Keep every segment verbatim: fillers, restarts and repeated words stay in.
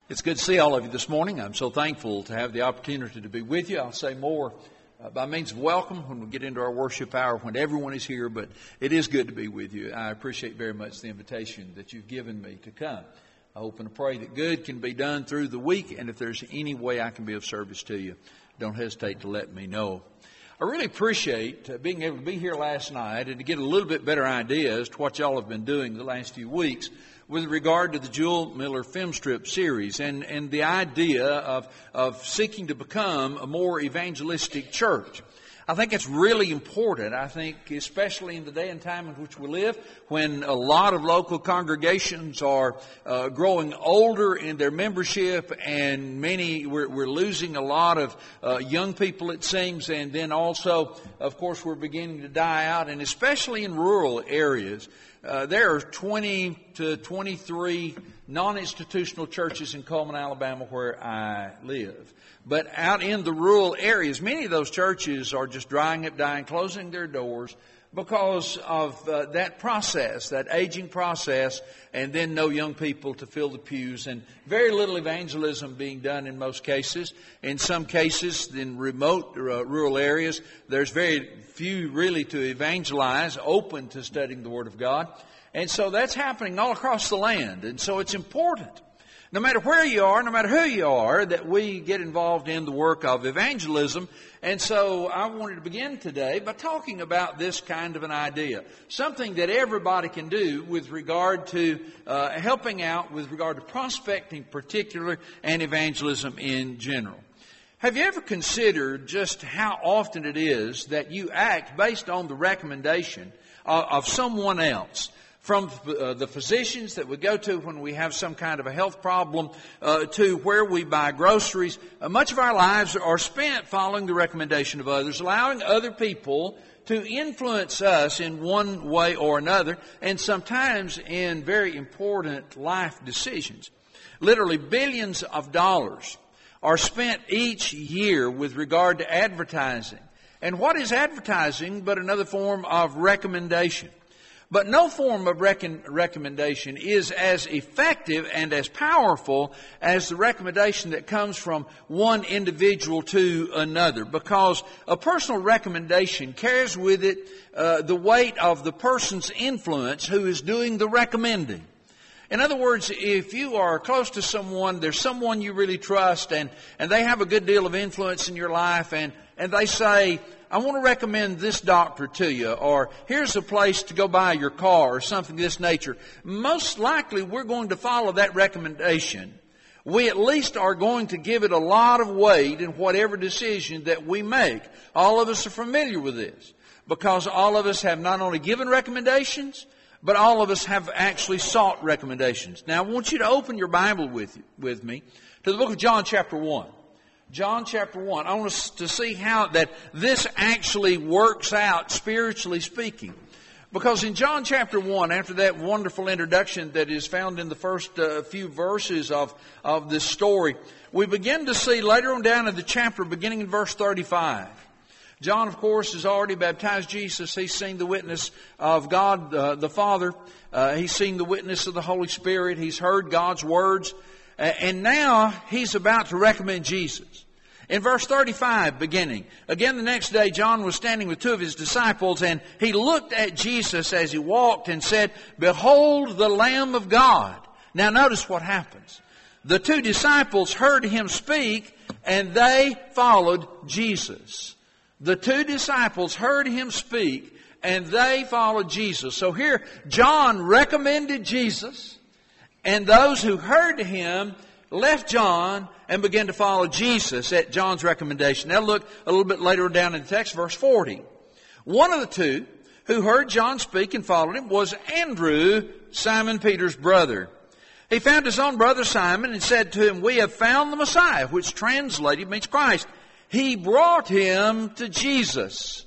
It's good to see all of you this morning. I'm so thankful to have the opportunity to be with you. I'll say more uh, by means of welcome when we get into our worship hour when everyone is here, but it is good to be with you. I appreciate very much the invitation that you've given me to come. I hope and pray that good can be done through the week, and if there's any way I can be of service to you, don't hesitate to let me know. I really appreciate uh, being able to be here last night and to get a little bit better idea as to what y'all have been doing the last few weeks with regard to the Jewel Miller film strip series and, and the idea of, of seeking to become a more evangelistic church. I think it's really important. I think especially in the day and time in which we live, when a lot of local congregations are uh, growing older in their membership, and many we're, we're losing a lot of uh, young people, it seems, and then also, of course, we're beginning to die out, and especially in rural areas. Uh, there are twenty to twenty-three non-institutional churches in Coleman, Alabama, where I live. But out in the rural areas, many of those churches are just drying up, dying, closing their doors because of uh, that process, that aging process, and then no young people to fill the pews, and very little evangelism being done in most cases. In some cases, in remote uh, rural areas, there's very few really to evangelize, open to studying the Word of God. And so that's happening all across the land. And so it's important, no matter where you are, no matter who you are, that we get involved in the work of evangelism. And so I wanted to begin today by talking about this kind of an idea, something that everybody can do with regard to uh, helping out with regard to prospecting particular and evangelism in general. Have you ever considered just how often it is that you act based on the recommendation of, of someone else? From uh, the physicians that we go to when we have some kind of a health problem uh, to where we buy groceries. Uh, much of our lives are spent following the recommendation of others, allowing other people to influence us in one way or another, and sometimes in very important life decisions. Literally billions of dollars are spent each year with regard to advertising. And what is advertising but another form of recommendation? But no form of rec- recommendation is as effective and as powerful as the recommendation that comes from one individual to another, because a personal recommendation carries with it uh, the weight of the person's influence who is doing the recommending. In other words, if you are close to someone, there's someone you really trust, and, and they have a good deal of influence in your life, and, and they say, I want to recommend this doctor to you, or here's a place to go buy your car, or something of this nature. Most likely we're going to follow that recommendation. We at least are going to give it a lot of weight in whatever decision that we make. All of us are familiar with this, because all of us have not only given recommendations, but all of us have actually sought recommendations. Now I want you to open your Bible with, with me to the book of John chapter one. John chapter one. I want us to see how that this actually works out spiritually speaking. Because in John chapter one, after that wonderful introduction that is found in the first uh, few verses of, of this story, we begin to see later on down in the chapter, beginning in verse thirty-five. John, of course, has already baptized Jesus. He's seen the witness of God uh, the Father. Uh, he's seen the witness of the Holy Spirit. He's heard God's words. And now he's about to recommend Jesus. In verse thirty-five, beginning, again the next day John was standing with two of his disciples, and he looked at Jesus as he walked and said, Behold the Lamb of God. Now notice what happens. The two disciples heard him speak, and they followed Jesus. The two disciples heard him speak, and they followed Jesus. So here, John recommended Jesus, and those who heard him left John and began to follow Jesus at John's recommendation. Now look a little bit later down in the text, verse forty. One of the two who heard John speak and followed him was Andrew, Simon Peter's brother. He found his own brother Simon and said to him, We have found the Messiah, which translated means Christ. He brought him to Jesus.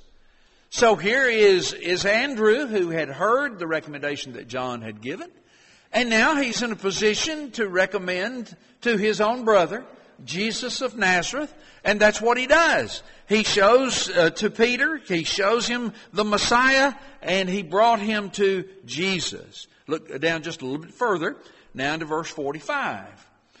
So here is, is Andrew, who had heard the recommendation that John had given. And now he's in a position to recommend to his own brother, Jesus of Nazareth. And that's what he does. He shows uh, to Peter, he shows him the Messiah, and he brought him to Jesus. Look down just a little bit further, now to verse forty-five.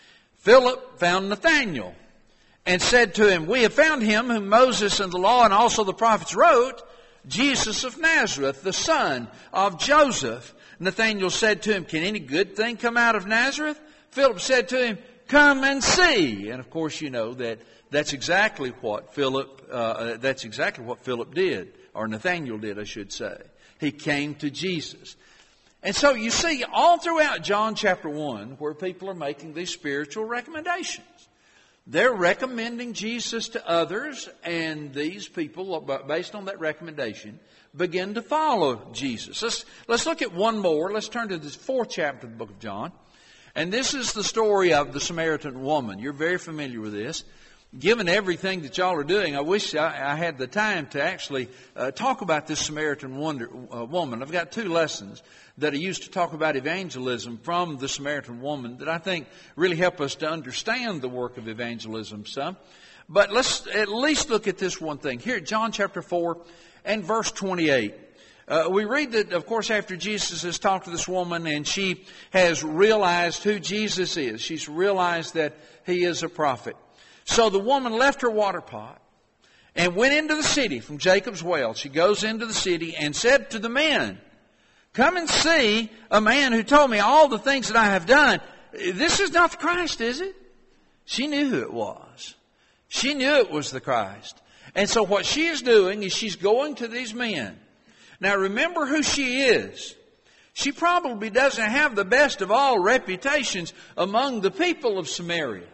Philip found Nathanael and said to him, "We have found him whom Moses and the law and also the prophets wrote, Jesus of Nazareth, the son of Joseph." Nathanael said to him, "Can any good thing come out of Nazareth?" Philip said to him, "Come and see." And of course, you know that that's exactly what Philip, uh, that's exactly what Philip did, or Nathanael did, I should say. He came to Jesus. And so you see all throughout John chapter one where people are making these spiritual recommendations. They're recommending Jesus to others, and these people, based on that recommendation, begin to follow Jesus. Let's, let's look at one more. Let's turn to this fourth chapter of the book of John. And this is the story of the Samaritan woman. You're very familiar with this. Given everything that y'all are doing, I wish I, I had the time to actually uh, talk about this Samaritan wonder, uh, woman. I've got two lessons that I used to talk about evangelism from the Samaritan woman that I think really help us to understand the work of evangelism some. But let's at least look at this one thing. Here at John chapter four and verse twenty-eight. Uh, we read that, of course, after Jesus has talked to this woman and she has realized who Jesus is. She's realized that He is a prophet. So the woman left her water pot and went into the city from Jacob's well. She goes into the city and said to the men, "Come and see a man who told me all the things that I have done." This is not the Christ, is it? She knew who it was. She knew it was the Christ. And so what she is doing is she's going to these men. Now remember who she is. She probably doesn't have the best of all reputations among the people of Samaria.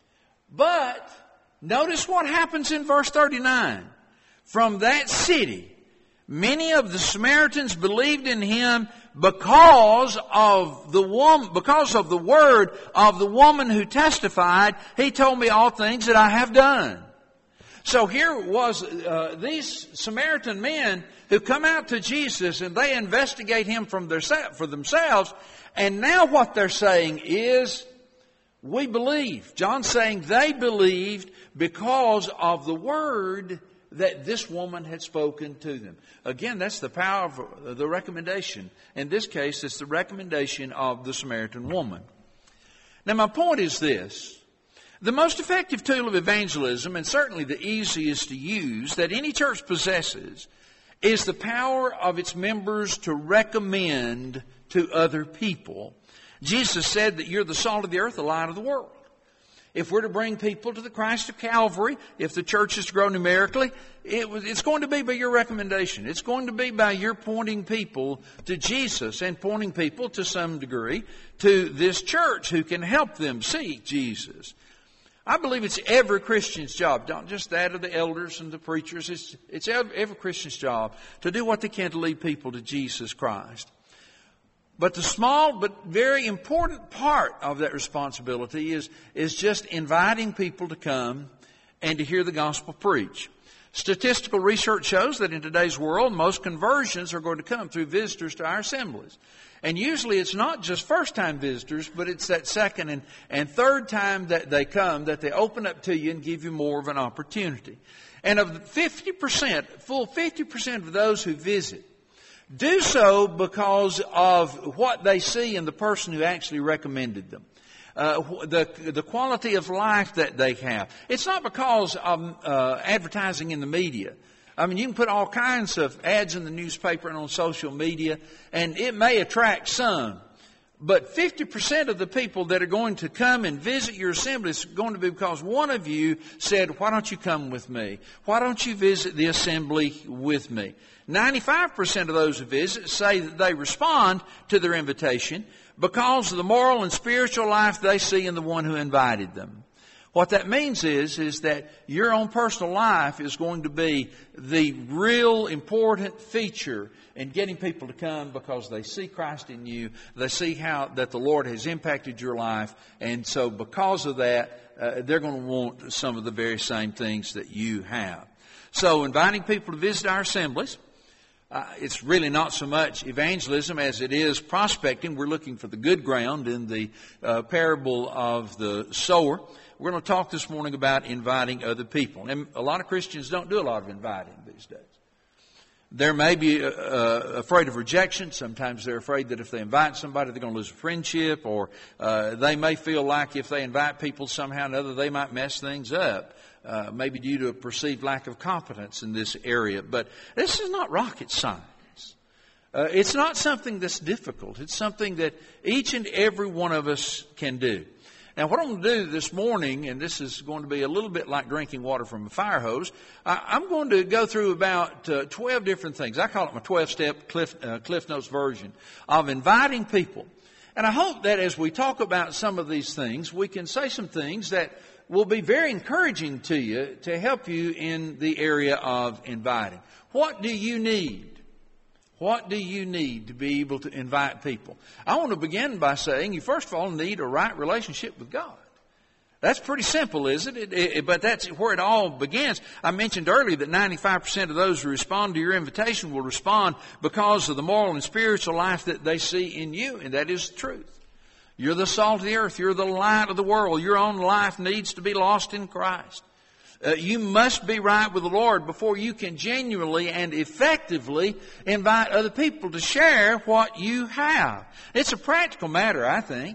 But notice what happens in verse thirty-nine. From that city, many of the Samaritans believed in Him because of the woman, because of the word of the woman who testified, "He told me all things that I have done." So here was uh, these Samaritan men who come out to Jesus and they investigate Him from their, for themselves. And now what they're saying is, we believe. John's saying they believed because of the word that this woman had spoken to them. Again, that's the power of the recommendation. In this case, it's the recommendation of the Samaritan woman. Now, my point is this. The most effective tool of evangelism, and certainly the easiest to use that any church possesses, is the power of its members to recommend to other people. Jesus said that you're the salt of the earth, the light of the world. If we're to bring people to the Christ of Calvary, if the church is to grow numerically, it was, it's going to be by your recommendation. It's going to be by your pointing people to Jesus and pointing people to some degree to this church who can help them see Jesus. I believe it's every Christian's job, not just that of the elders and the preachers. It's, it's every, every Christian's job to do what they can to lead people to Jesus Christ. But the small but very important part of that responsibility is, is just inviting people to come and to hear the gospel preached. Statistical research shows that in today's world, most conversions are going to come through visitors to our assemblies. And usually it's not just first-time visitors, but it's that second and, and third time that they come that they open up to you and give you more of an opportunity. And of fifty percent, full fifty percent of those who visit, do so because of what they see in the person who actually recommended them. Uh, the, the quality of life that they have. It's not because of uh, advertising in the media. I mean, you can put all kinds of ads in the newspaper and on social media, and it may attract some. But fifty percent of the people that are going to come and visit your assembly is going to be because one of you said, "Why don't you come with me? Why don't you visit the assembly with me?" ninety-five percent of those who visit say that they respond to their invitation because of the moral and spiritual life they see in the one who invited them. What that means is, is that your own personal life is going to be the real important feature in getting people to come because they see Christ in you. They see how that the Lord has impacted your life. And so because of that, uh, they're going to want some of the very same things that you have. So inviting people to visit our assemblies, uh, it's really not so much evangelism as it is prospecting. We're looking for the good ground in the uh, parable of the sower. We're going to talk this morning about inviting other people. And a lot of Christians don't do a lot of inviting these days. They're maybe uh, afraid of rejection. Sometimes they're afraid that if they invite somebody, they're going to lose a friendship, or uh, they may feel like if they invite people somehow or another, they might mess things up, uh, maybe due to a perceived lack of competence in this area. But this is not rocket science. Uh, it's not something that's difficult. It's something that each and every one of us can do. Now, what I'm going to do this morning, and this is going to be a little bit like drinking water from a fire hose, I, I'm going to go through about uh, twelve different things. I call it my twelve-step Cliff, uh, Cliff Notes version of inviting people. And I hope that as we talk about some of these things, we can say some things that will be very encouraging to you to help you in the area of inviting. What do you need? What do you need to be able to invite people? I want to begin by saying you first of all need a right relationship with God. That's pretty simple, isn't it? It, it but that's where it all begins. I mentioned earlier that ninety-five percent of those who respond to your invitation will respond because of the moral and spiritual life that they see in you, and that is the truth. You're the salt of the earth. You're the light of the world. Your own life needs to be lost in Christ. Uh, you must be right with the Lord before you can genuinely and effectively invite other people to share what you have. It's a practical matter, I think,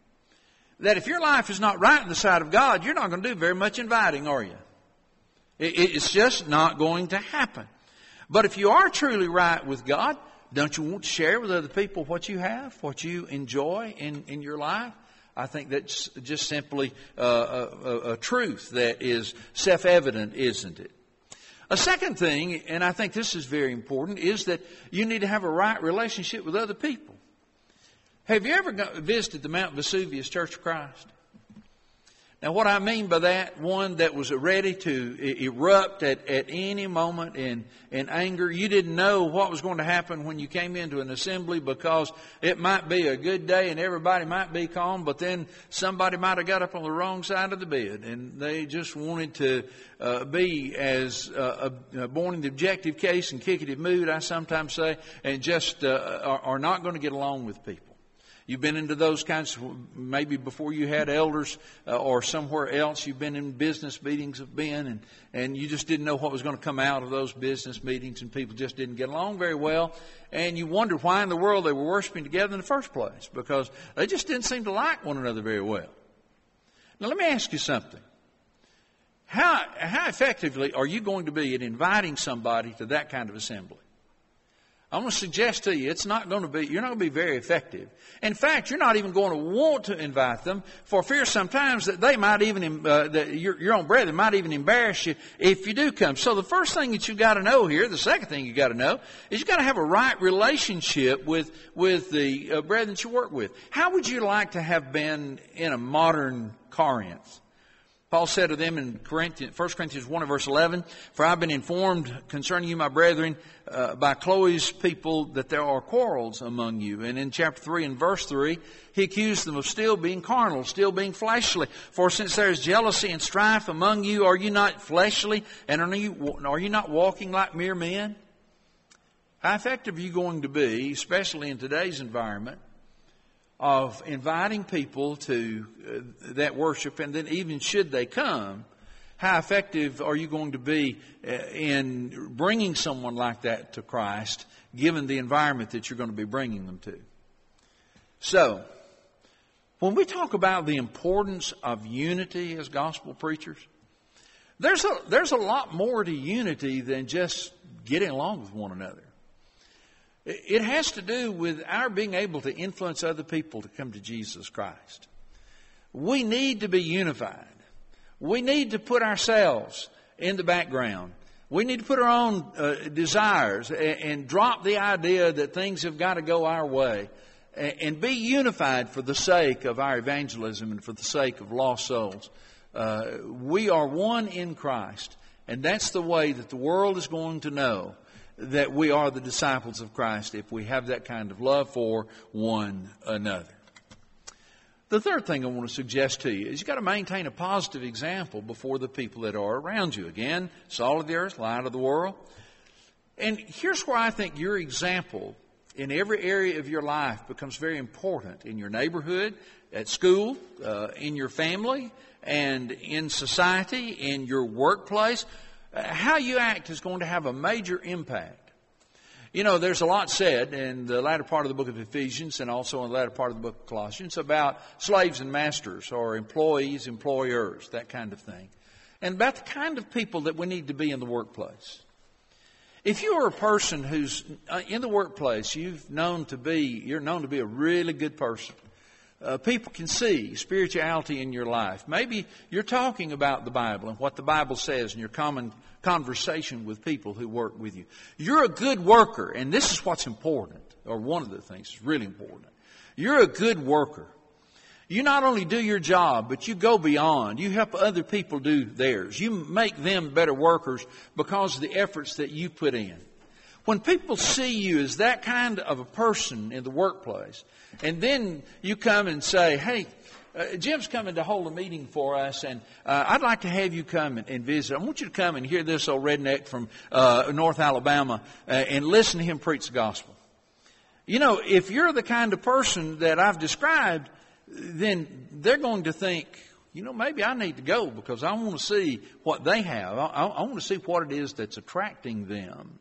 that if your life is not right in the sight of God, you're not going to do very much inviting, are you? It, it's just not going to happen. But if you are truly right with God, don't you want to share with other people what you have, what you enjoy in, in your life? I think that's just simply uh, a, a truth that is self-evident, isn't it? A second thing, and I think this is very important, is that you need to have a right relationship with other people. Have you ever visited the Mount Vesuvius Church of Christ? Now, what I mean by that, one that was ready to erupt at, at any moment in, in anger. You didn't know what was going to happen when you came into an assembly because it might be a good day and everybody might be calm, but then somebody might have got up on the wrong side of the bed and they just wanted to uh, be as uh, uh, born in the objective case and kickative mood, I sometimes say, and just uh, are, are not going to get along with people. You've been into those kinds, maybe before you had elders uh, or somewhere else. You've been in business meetings have been, and, and you just didn't know what was going to come out of those business meetings, and people just didn't get along very well. And you wondered why in the world they were worshiping together in the first place, because they just didn't seem to like one another very well. Now, let me ask you something. How, how effectively are you going to be in inviting somebody to that kind of assembly? I'm going to suggest to you, it's not going to be, you're not going to be very effective. In fact, you're not even going to want to invite them for fear sometimes that they might even, uh, that your, your own brethren might even embarrass you if you do come. So the first thing that you've got to know here, the second thing you've got to know, is you've got to have a right relationship with, with the uh, brethren you work with. How would you like to have been in a modern Corinth? Paul said to them in Corinthians, First Corinthians one and verse eleven, "For I have been informed concerning you, my brethren, uh, by Chloe's people that there are quarrels among you." And in chapter three and verse three, he accused them of still being carnal, still being fleshly. "For since there is jealousy and strife among you, are you not fleshly, and are you, are you not walking like mere men?" How effective are you going to be, especially in today's environment, of inviting people to uh, that worship, and then even should they come, how effective are you going to be uh, in bringing someone like that to Christ, given the environment that you're going to be bringing them to? So, when we talk about the importance of unity as gospel preachers, there's a, there's a lot more to unity than just getting along with one another. It has to do with our being able to influence other people to come to Jesus Christ. We need to be unified. We need to put ourselves in the background. We need to put our own uh, desires and, and drop the idea that things have got to go our way, and, and be unified for the sake of our evangelism and for the sake of lost souls. Uh, we are one in Christ, and that's the way that the world is going to know that we are the disciples of Christ, if we have that kind of love for one another. The third thing I want to suggest to you is you've got to maintain a positive example before the people that are around you. Again, salt of the earth, light of the world. And here's where I think your example in every area of your life becomes very important: in your neighborhood, at school, uh, in your family, and in society, in your workplace. How you act is going to have a major impact You know, there's a lot said in the latter part of the book of Ephesians and also in the latter part of the book of Colossians about slaves and masters, or employees, employers, that kind of thing. And about the kind of people that we need to be in the workplace. If you are a person who's uh, in the workplace, you've known to be, you're known to be a really good person. Uh, people can see spirituality in your life. Maybe you're talking about the Bible and what the Bible says in your common conversation with people who work with you. You're a good worker, and this is what's important, or one of the things that's really important. You're a good worker. You not only do your job, but you go beyond. You help other people do theirs. You make them better workers because of the efforts that you put in. When people see you as that kind of a person in the workplace, and then you come and say, hey, uh, Jim's coming to hold a meeting for us, and uh, I'd like to have you come and, and visit. I want you to come and hear this old redneck from uh, North Alabama uh, and listen to him preach the gospel. You know, if you're the kind of person that I've described, then they're going to think, you know, maybe I need to go because I want to see what they have. I, I, I want to see what it is that's attracting them.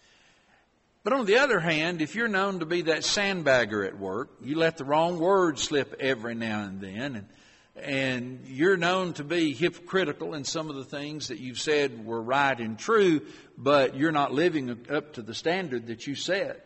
But on the other hand, if you're known to be that sandbagger at work, you let the wrong word slip every now and then, and, and you're known to be hypocritical in some of the things that you've said were right and true, but you're not living up to the standard that you set,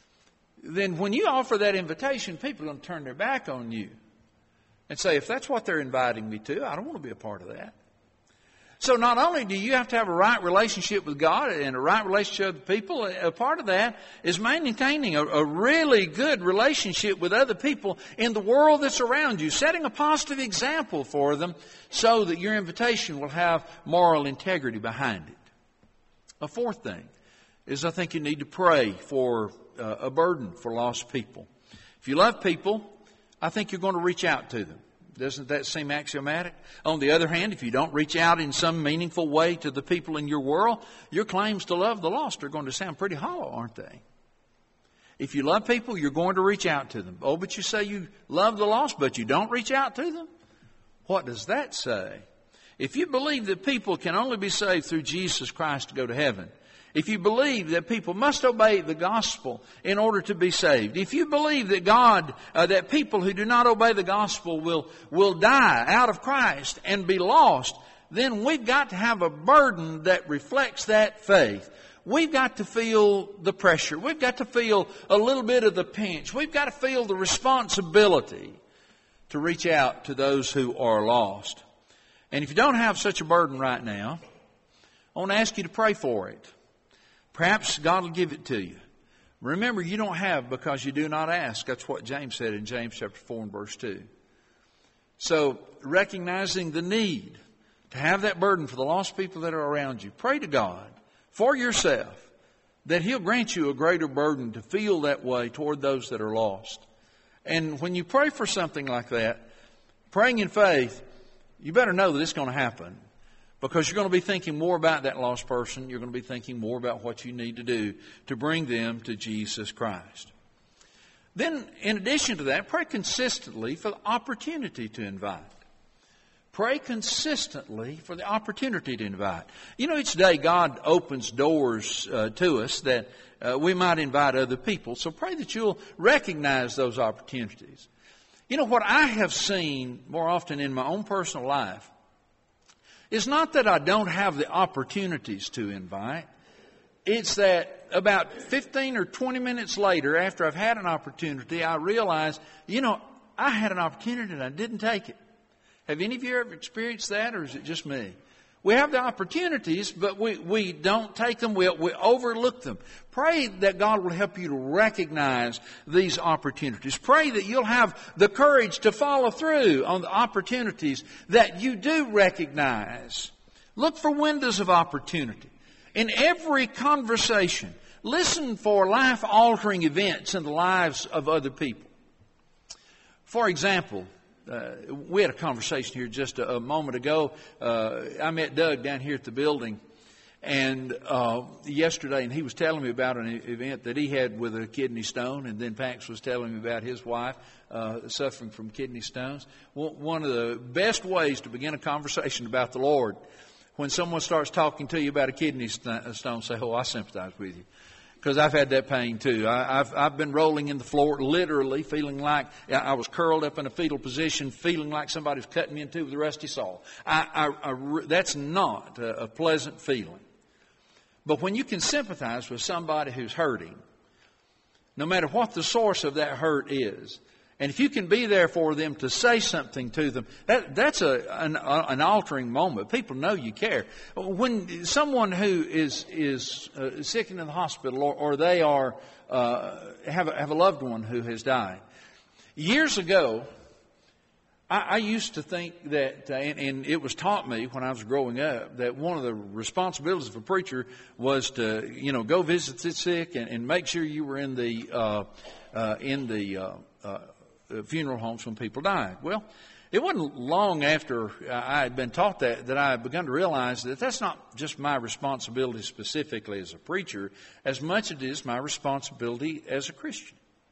then when you offer that invitation, people are going to turn their back on you and say, if that's what they're inviting me to, I don't want to be a part of that. So not only do you have to have a right relationship with God and a right relationship with people, a part of that is maintaining a, a really good relationship with other people in the world that's around you, setting a positive example for them so that your invitation will have moral integrity behind it. A fourth thing is I think you need to pray for uh, a burden for lost people. If you love people, I think you're going to reach out to them. Doesn't that seem axiomatic? On the other hand, if you don't reach out in some meaningful way to the people in your world, your claims to love the lost are going to sound pretty hollow, aren't they? If you love people, you're going to reach out to them. Oh, but you say you love the lost, but you don't reach out to them? What does that say? If you believe that people can only be saved through Jesus Christ to go to heaven, if you believe that people must obey the gospel in order to be saved, if you believe that God, uh, that people who do not obey the gospel will, will die out of Christ and be lost, then we've got to have a burden that reflects that faith. We've got to feel the pressure. We've got to feel a little bit of the pinch. We've got to feel the responsibility to reach out to those who are lost. And if you don't have such a burden right now, I want to ask you to pray for it. Perhaps God will give it to you. Remember, you don't have because you do not ask. That's what James said in James chapter four and verse two. So, recognizing the need to have that burden for the lost people that are around you, pray to God for yourself that He'll grant you a greater burden to feel that way toward those that are lost. And when you pray for something like that, praying in faith, you better know that it's going to happen. Because you're going to be thinking more about that lost person. You're going to be thinking more about what you need to do to bring them to Jesus Christ. Then, in addition to that, pray consistently for the opportunity to invite. Pray consistently for the opportunity to invite. You know, each day God opens doors uh, to us that uh, we might invite other people. So pray that you'll recognize those opportunities. You know, what I have seen more often in my own personal life it's not that I don't have the opportunities to invite. It's that about fifteen or twenty minutes later, after I've had an opportunity, I realize, you know, I had an opportunity and I didn't take it. Have any of you ever experienced that, or is it just me? We have the opportunities, but we, we don't take them. We, we overlook them. Pray that God will help you to recognize these opportunities. Pray that you'll have the courage to follow through on the opportunities that you do recognize. Look for windows of opportunity. In every conversation, listen for life-altering events in the lives of other people. For example, Uh, we had a conversation here just a, a moment ago. Uh, I met Doug down here at the building and uh, yesterday, and he was telling me about an event that he had with a kidney stone, and then Pax was telling me about his wife uh, suffering from kidney stones. Well, one of the best ways to begin a conversation about the Lord, when someone starts talking to you about a kidney stone, say, oh, I sympathize with you. because I've had that pain too. I, I've I've been rolling in the floor, literally feeling like I was curled up in a fetal position, feeling like somebody was cutting me in two with a rusty saw. I, I, I, that's not a, a pleasant feeling. But when you can sympathize with somebody who's hurting, no matter what the source of that hurt is, and if you can be there for them to say something to them, that, that's a, an, an altering moment. People know you care. When someone who is is uh, sick and in the hospital, or, or they are uh, have a, have a loved one who has died, years ago, I, I used to think that, uh, and, and it was taught me when I was growing up, that one of the responsibilities of a preacher was to, you know, go visit the sick and, and make sure you were in the uh, uh, in the uh, uh, funeral homes when people died. Well, it wasn't long after I had been taught that that I had begun to realize that that's not just my responsibility specifically as a preacher, as much as it is my responsibility as a Christian.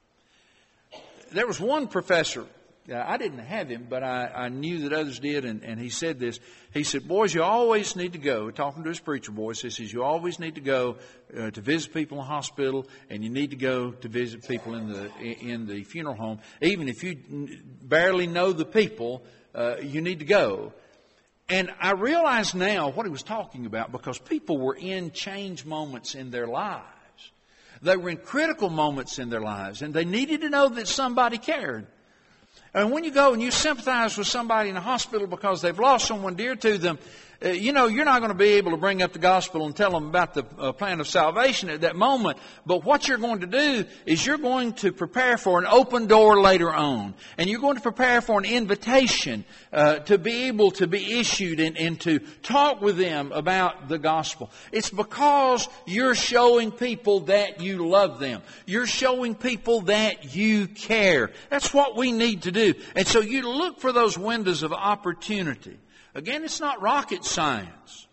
There was one professor, I didn't have him, but I, I knew that others did, and, and he said this. He said, boys, you always need to go, talking to his preacher boys, he says, you always need to go uh, to visit people in the hospital, and you need to go to visit people in the in the funeral home. Even if you barely know the people, uh, you need to go. And I realize now what he was talking about, because people were in change moments in their lives. They were in critical moments in their lives, and they needed to know that somebody cared. And when you go and you sympathize with somebody in a hospital because they've lost someone dear to them, uh, you know, you're not going to be able to bring up the gospel and tell them about the uh, plan of salvation at that moment. But what you're going to do is you're going to prepare for an open door later on. And you're going to prepare for an invitation uh, to be able to be issued and, and to talk with them about the gospel. It's because you're showing people that you love them. You're showing people that you care. That's what we need to do. And so you look for those windows of opportunity. Again, it's not rocket science.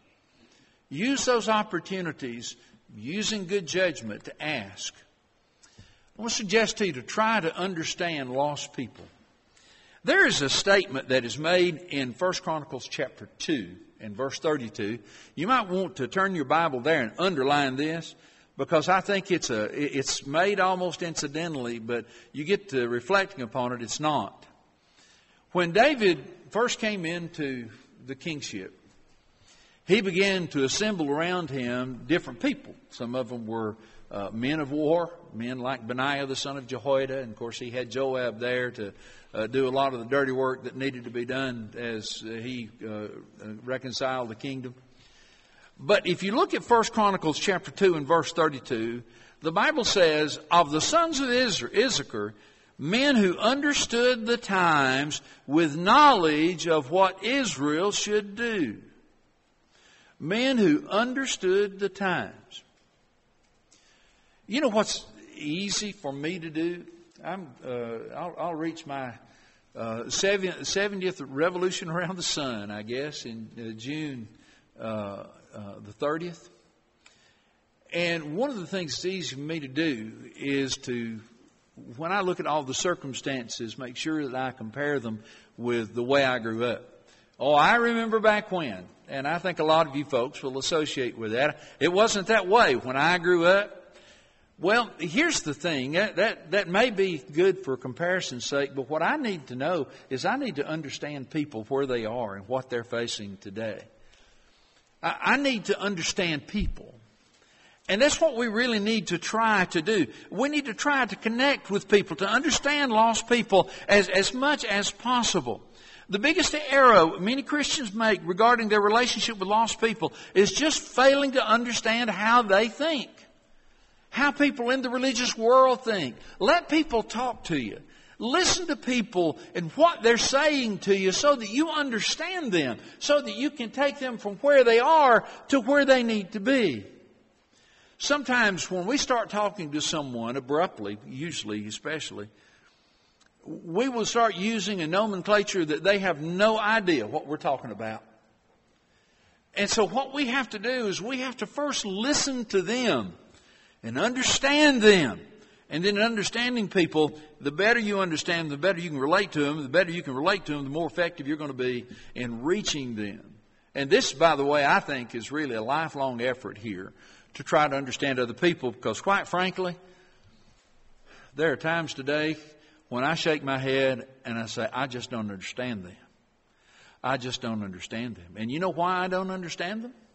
Use those opportunities using good judgment to ask. I want to suggest to you to try to understand lost people. There is a statement that is made in First Chronicles chapter two and verse thirty-two. You might want to turn your Bible there and underline this, because I think it's a it's made almost incidentally, but you get to reflecting upon it, it's not. When David first came into the kingship, he began to assemble around him different people. Some of them were uh, men of war, men like Benaiah the son of Jehoiada, and of course he had Joab there to uh, do a lot of the dirty work that needed to be done as uh, he uh, reconciled the kingdom. But if you look at First Chronicles chapter two and verse thirty-two, the Bible says, of the sons of Issachar, men who understood the times with knowledge of what Israel should do. Men who understood the times. You know what's easy for me to do? I'm, uh, I'll, I'll reach my uh, seventieth revolution around the sun, I guess, in uh, June uh, uh, the thirtieth. And one of the things that's easy for me to do is to, when I look at all the circumstances, make sure that I compare them with the way I grew up. Oh, I remember back when, and I think a lot of you folks will associate with that. It wasn't that way when I grew up. Well, here's the thing. That, that, that may be good for comparison's sake, but what I need to know is I need to understand people where they are and what they're facing today. I, I need to understand people. And that's what we really need to try to do. We need to try to connect with people, to understand lost people as, as much as possible. The biggest error many Christians make regarding their relationship with lost people is just failing to understand how they think, how people in the religious world think. Let people talk to you. Listen to people and what they're saying to you so that you understand them, so that you can take them from where they are to where they need to be. Sometimes when we start talking to someone abruptly, usually especially, we will start using a nomenclature that they have no idea what we're talking about. And so what we have to do is we have to first listen to them and understand them. And then in understanding people, the better you understand them, the better you can relate to them. The better you can relate to them, the more effective you're going to be in reaching them. And this, by the way, I think is really a lifelong effort here to try to understand other people, because quite frankly, there are times today when I shake my head and I say, I just don't understand them. I just don't understand them. And you know why I don't understand them?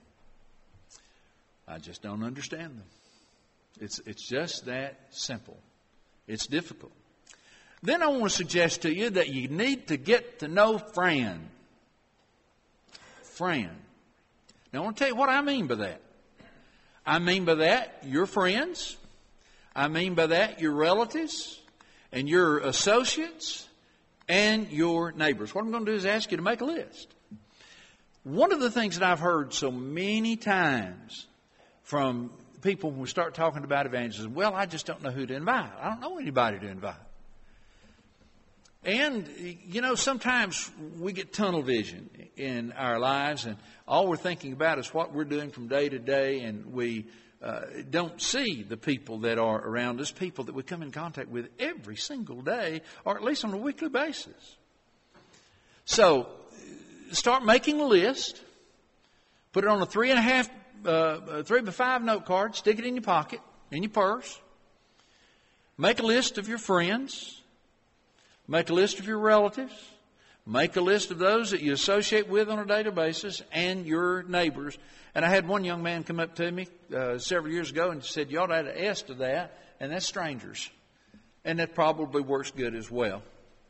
I just don't understand them. It's, it's just that simple. It's difficult. Then I want to suggest to you that you need to get to know friend. Friend. Now I want to tell you what I mean by that. I mean by that your friends. I mean by that your relatives and your associates and your neighbors. What I'm going to do is ask you to make a list. One of the things that I've heard so many times from people when we start talking about evangelism, well, I just don't know who to invite. I don't know anybody to invite. And, you know, sometimes we get tunnel vision in our lives, and all we're thinking about is what we're doing from day to day, and we uh, don't see the people that are around us, people that we come in contact with every single day, or at least on a weekly basis. So, start making a list, put it on a three and a half, uh, three by five note card, stick it in your pocket, in your purse. Make a list of your friends. Make a list of your relatives. Make a list of those that you associate with on a daily basis and your neighbors. And I had one young man come up to me uh, several years ago and said, you ought to add an S to that, and that's strangers. And that probably works good as well.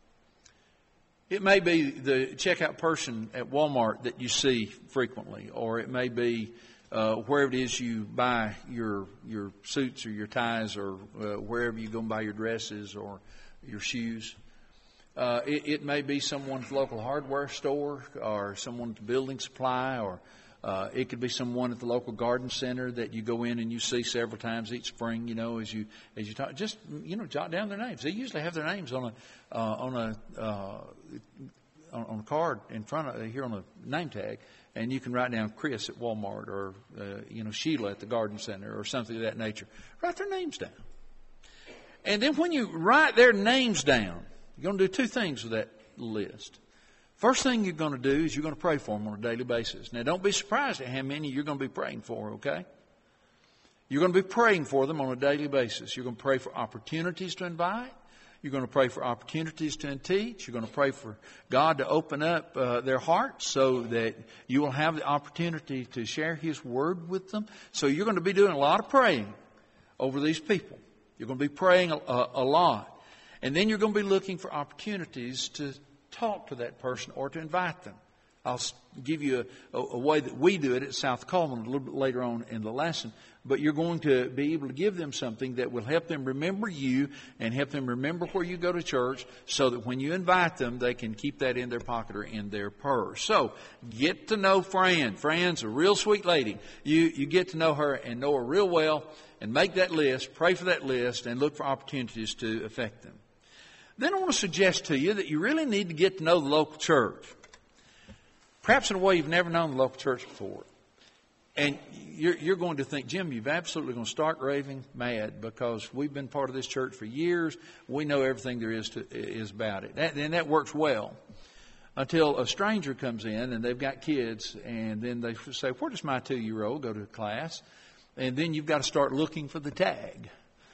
It may be the checkout person at Walmart that you see frequently, or it may be uh, wherever it is you buy your your suits or your ties, or uh, wherever you go and buy your dresses or your shoes. Uh, it, it may be someone's local hardware store, or someone at the building supply, or uh, it could be someone at the local garden center that you go in and you see several times each spring. You know, as you as you talk, just you know, jot down their names. They usually have their names on a uh, on a uh, on, on a card in front of uh, here on a name tag, and you can write down Chris at Walmart, or uh, you know, Sheila at the garden center, or something of that nature. Write their names down, and then when you write their names down, you're going to do two things with that list. First thing you're going to do is you're going to pray for them on a daily basis. Now, don't be surprised at how many you're going to be praying for, okay? You're going to be praying for them on a daily basis. You're going to pray for opportunities to invite. You're going to pray for opportunities to teach. You're going to pray for God to open up uh, their hearts so that you will have the opportunity to share His Word with them. So you're going to be doing a lot of praying over these people. You're going to be praying a, a, a lot. And then you're going to be looking for opportunities to talk to that person or to invite them. I'll give you a, a way that we do it at South Coleman a little bit later on in the lesson. But you're going to be able to give them something that will help them remember you and help them remember where you go to church, so that when you invite them, they can keep that in their pocket or in their purse. So get to know Fran. Fran's a real sweet lady. You, you get to know her and know her real well, and make that list, pray for that list, and look for opportunities to affect them. Then I want to suggest to you that you really need to get to know the local church. Perhaps in a way you've never known the local church before. And you're, you're going to think, Jim, you've absolutely going to start raving mad, because we've been part of this church for years. We know everything there is to is about it. That, and that works well until a stranger comes in and they've got kids, and then they say, where does my two-year-old go to class? And then you've got to start looking for the tag,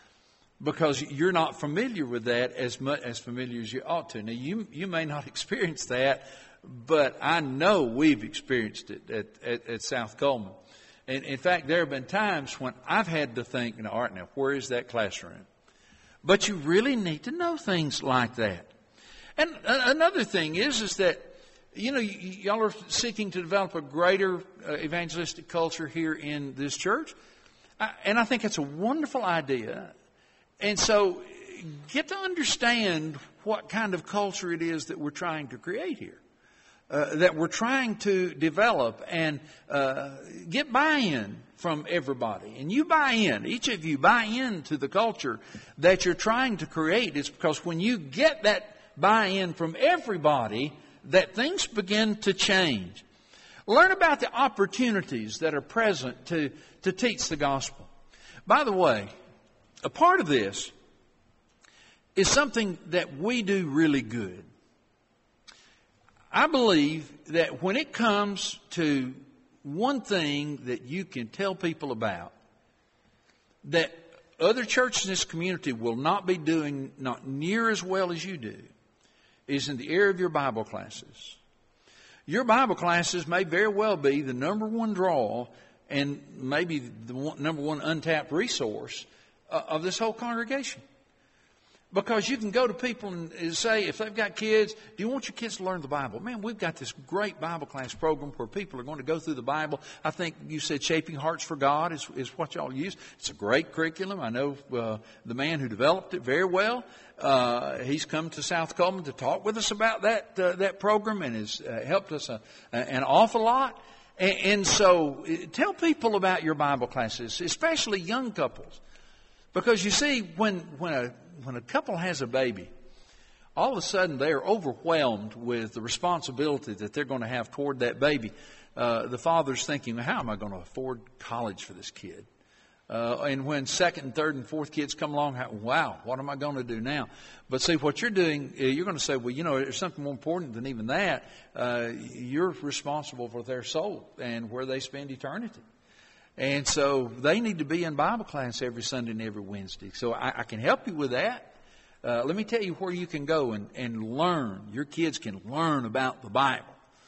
because you're not familiar with that as much as familiar as you ought to. Now, you you may not experience that, but I know we've experienced it at, at, at South Coleman. And in fact, there have been times when I've had to think, all right, now, where is that classroom? But you really need to know things like that. And another thing is, is that, you know, y- y'all are seeking to develop a greater uh, evangelistic culture here in this church. I, and I think that's a wonderful idea. And so get to understand what kind of culture it is that we're trying to create here, uh, that we're trying to develop, and uh, get buy-in from everybody. And you buy in, each of you buy into the culture that you're trying to create. It's because when you get that buy-in from everybody, that things begin to change. Learn about the opportunities that are present to, to teach the gospel. By the way, a part of this is something that we do really good. I believe that when it comes to one thing that you can tell people about, that other churches in this community will not be doing not near as well as you do is in the area of your Bible classes. Your Bible classes may very well be the number one draw and maybe the one, number one untapped resource uh, of this whole congregation. Because you can go to people and say, if they've got kids, do you want your kids to learn the Bible? Man, we've got this great Bible class program where people are going to go through the Bible. I think you said Shaping Hearts for God is, is what y'all use. It's a great curriculum. I know uh, the man who developed it very well. Uh, he's come to South Coleman to talk with us about that uh, that program and has uh, helped us uh, an awful lot. And, and so tell people about your Bible classes, especially young couples. Because you see, when when a when a couple has a baby, all of a sudden they are overwhelmed with the responsibility that they're going to have toward that baby. Uh, the father's thinking, how am I going to afford college for this kid? Uh, and when second and third and fourth kids come along, how, wow, what am I going to do now? But see, what you're doing, you're going to say, well, you know, there's something more important than even that. Uh, you're responsible for their soul and where they spend eternity. And so they need to be in Bible class every Sunday and every Wednesday. So I, I can help you with that. Uh, let me tell you where you can go and, and learn. Your kids can learn about the Bible.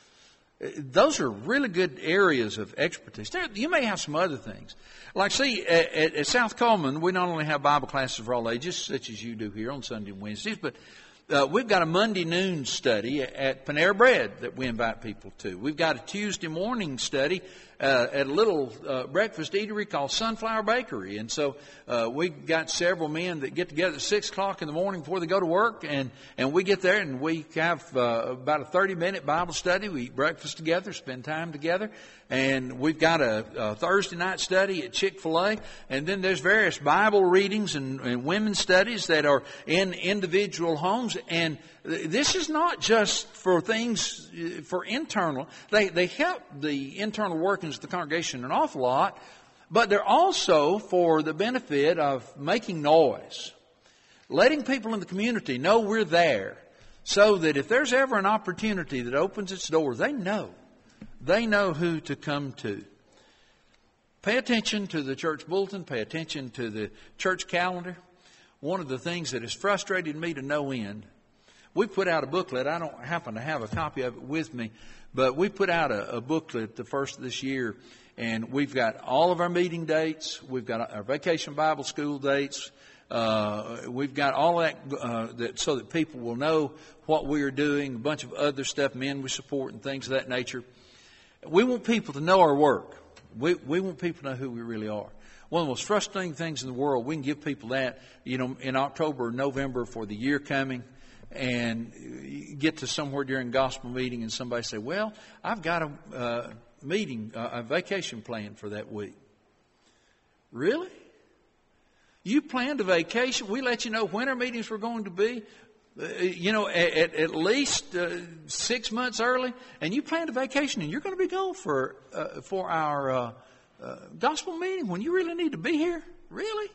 Those are really good areas of expertise. There, you may have some other things. Like, see, at, at, at South Coleman, we not only have Bible classes for all ages, such as you do here on Sunday and Wednesdays, but Uh, we've got a Monday noon study at Panera Bread that we invite people to. We've got a Tuesday morning study uh, at a little uh, breakfast eatery called Sunflower Bakery. And so uh, we've got several men that get together at six o'clock in the morning before they go to work. And, and we get there and we have uh, about a thirty-minute Bible study. We eat breakfast together, spend time together. And we've got a, a Thursday night study at Chick-fil-A. And then there's various Bible readings and, and women's studies that are in individual homes. And this is not just for things for internal. They they help the internal workings of the congregation an awful lot, but they're also for the benefit of making noise, letting people in the community know we're there, so that if there's ever an opportunity that opens its door, they know. They know who to come to. Pay attention to the church bulletin. Pay attention to the church calendar. One of the things that has frustrated me to no end, we put out a booklet. I don't happen to have a copy of it with me, but we put out a, a booklet the first of this year, and we've got all of our meeting dates. We've got our Vacation Bible School dates. Uh, we've got all that, uh, that so that people will know what we are doing, a bunch of other stuff, men we support and things of that nature. We want people to know our work. We, we want people to know who we really are. One of the most frustrating things in the world, we can give people that, you know, in October or November for the year coming, and you get to somewhere during gospel meeting and somebody say, well, I've got a uh, meeting, uh, a vacation planned for that week. Really? You planned a vacation? We let you know when our meetings were going to be, uh, you know, at, at least uh, six months early, and you planned a vacation and you're going to be gone for, uh, for our uh, uh, gospel meeting when you really need to be here? Really?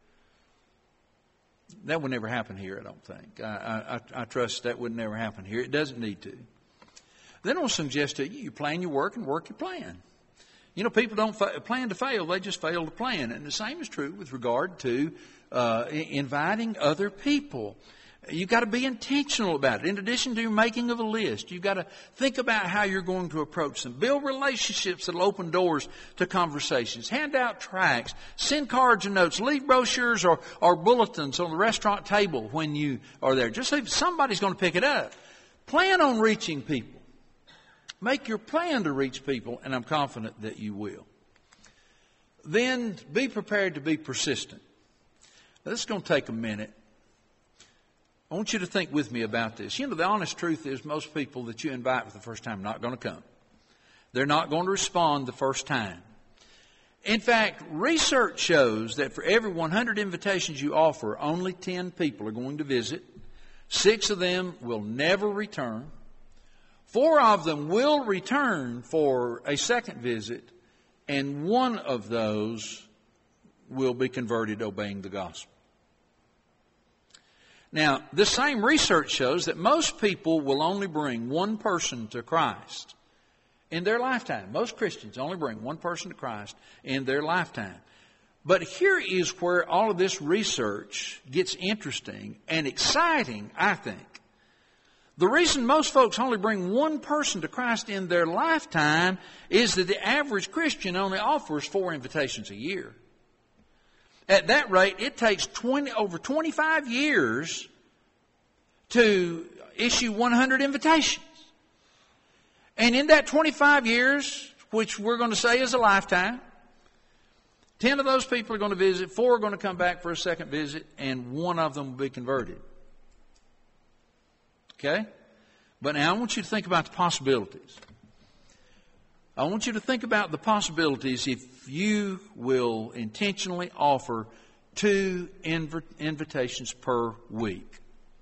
That would never happen here, I don't think. I, I, I trust that would never happen here. It doesn't need to. Then I'll suggest to you, you plan your work and work your plan. You know, people don't fa- plan to fail, they just fail to plan. And the same is true with regard to uh, inviting other people. You've got to be intentional about it. In addition to your making of a list, you've got to think about how you're going to approach them. Build relationships that will open doors to conversations. Hand out tracts. Send cards and notes. Leave brochures or, or bulletins on the restaurant table when you are there. Just so somebody's going to pick it up. Plan on reaching people. Make your plan to reach people, and I'm confident that you will. Then be prepared to be persistent. Now, this is going to take a minute. I want you to think with me about this. You know, the honest truth is most people that you invite for the first time are not going to come. They're not going to respond the first time. In fact, research shows that for every one hundred invitations you offer, only ten people are going to visit. Six of them will never return. Four of them will return for a second visit, and one of those will be converted obeying the gospel. Now, this same research shows that most people will only bring one person to Christ in their lifetime. Most Christians only bring one person to Christ in their lifetime. But here is where all of this research gets interesting and exciting, I think. The reason most folks only bring one person to Christ in their lifetime is that the average Christian only offers four invitations a year. At that rate, it takes twenty over twenty-five years to issue one hundred invitations. And in that twenty-five years, which we're going to say is a lifetime, ten of those people are going to visit, four are going to come back for a second visit, and one of them will be converted. Okay? But now I want you to think about the possibilities. I want you to think about the possibilities if you will intentionally offer two inv- invitations per week.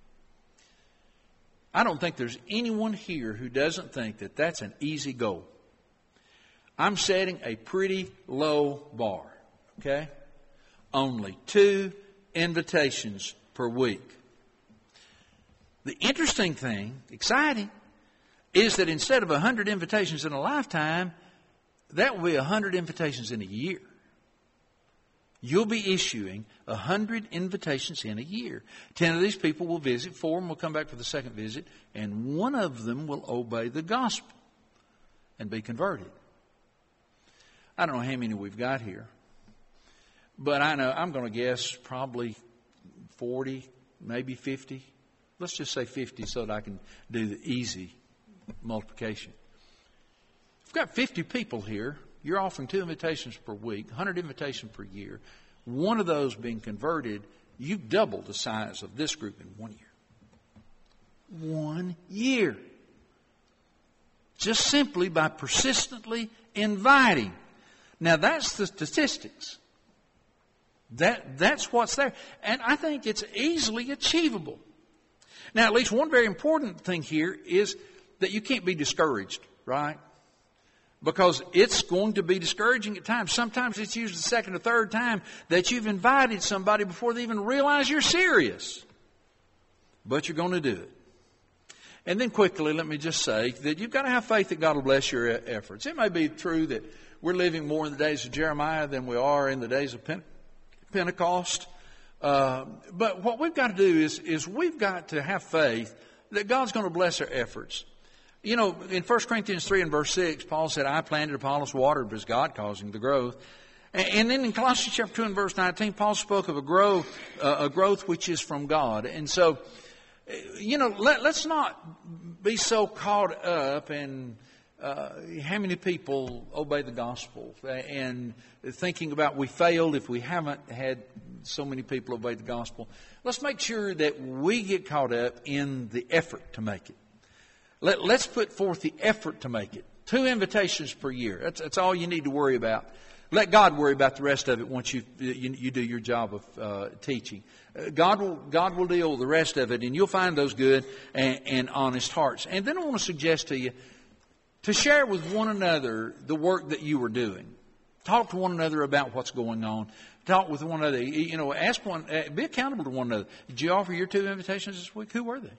I don't think there's anyone here who doesn't think that that's an easy goal. I'm setting a pretty low bar, okay? Only two invitations per week. The interesting thing, exciting, is that instead of one hundred invitations in a lifetime, that will be one hundred invitations in a year. You'll be issuing one hundred invitations in a year. Ten of these people will visit, four of them will come back for the second visit, and one of them will obey the gospel and be converted. I don't know how many we've got here, but I know I'm going to guess probably forty, maybe fifty. Let's just say fifty so that I can do the easy multiplication. If we've got fifty people here, you're offering two invitations per week, one hundred invitations per year. One of those being converted, you've doubled the size of this group in one year. One year. Just simply by persistently inviting. Now that's the statistics. That, that's what's there. And I think it's easily achievable. Now, at least one very important thing here is that you can't be discouraged, right? Because it's going to be discouraging at times. Sometimes it's usually the second or third time that you've invited somebody before they even realize you're serious. But you're going to do it. And then quickly, let me just say that you've got to have faith that God will bless your efforts. It may be true that we're living more in the days of Jeremiah than we are in the days of Pentecost. Uh, but what we've got to do is, is we've got to have faith that God's going to bless our efforts. You know, in First Corinthians three and verse six, Paul said, I planted, Apollos watered, but it's God causing the growth. And, and then in Colossians chapter two and verse nineteen, Paul spoke of a growth, uh, a growth which is from God. And so, you know, let, let's not be so caught up in uh, how many people obey the gospel and thinking about we failed if we haven't had so many people obey the gospel. Let's make sure that we get caught up in the effort to make it. Let, let's put forth the effort to make it. Two invitations per year. That's, that's all you need to worry about. Let God worry about the rest of it once you you, you do your job of uh, teaching. Uh, God will God will deal with the rest of it, and you'll find those good and, and honest hearts. And then I want to suggest to you to share with one another the work that you are doing. Talk to one another about what's going on. Talk with one another. You know, ask one. Be accountable to one another. Did you offer your two invitations this week? Who were they?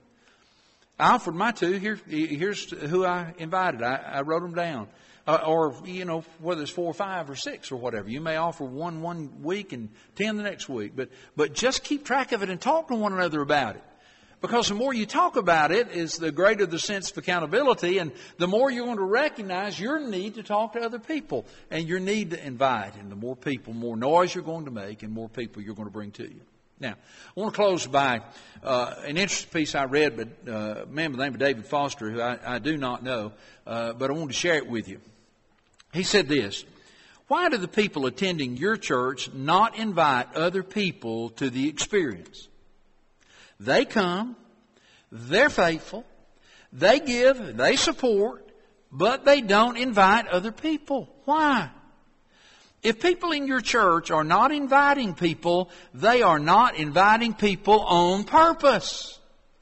I offered my two. Here, here's who I invited. I, I wrote them down. Uh, or, you know, whether it's four or five or six or whatever. You may offer one one week and ten the next week. But but just keep track of it and talk to one another about it. Because the more you talk about it is the greater the sense of accountability, and the more you're going to recognize your need to talk to other people and your need to invite. And the more people, more noise you're going to make, and more people you're going to bring to you. Now, I want to close by uh, an interesting piece I read by uh, a man by the name of David Foster, who I, I do not know, uh, but I want to share it with you. He said this: why do the people attending your church not invite other people to the experience? They come, they're faithful, they give, they support, but they don't invite other people. Why? If people in your church are not inviting people, they are not inviting people on purpose.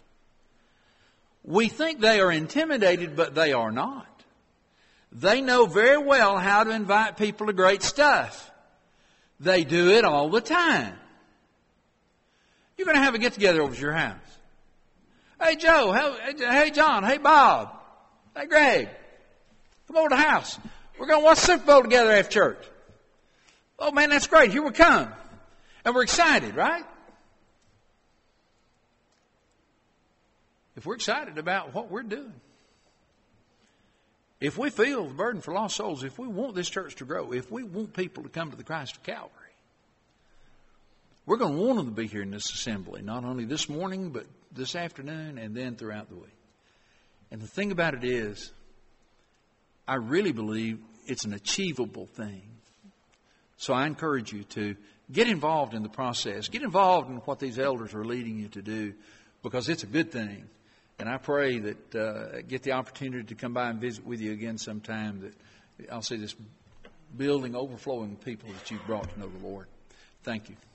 We think they are intimidated, but they are not. They know very well how to invite people to great stuff. They do it all the time. You're going to have a get-together over at your house. Hey, Joe. Hey, John. Hey, Bob. Hey, Greg. Come over to the house. We're going to watch Super Bowl together after church. Oh man, that's great. Here we come. And we're excited, right? If we're excited about what we're doing, if we feel the burden for lost souls, if we want this church to grow, if we want people to come to the Christ of Calvary, we're going to want them to be here in this assembly, not only this morning, but this afternoon and then throughout the week. And the thing about it is, I really believe it's an achievable thing. So I encourage you to get involved in the process. Get involved in what these elders are leading you to do, because it's a good thing. And I pray that uh, get the opportunity to come by and visit with you again sometime, that I'll see this building overflowing with people that you've brought to know the Lord. Thank you.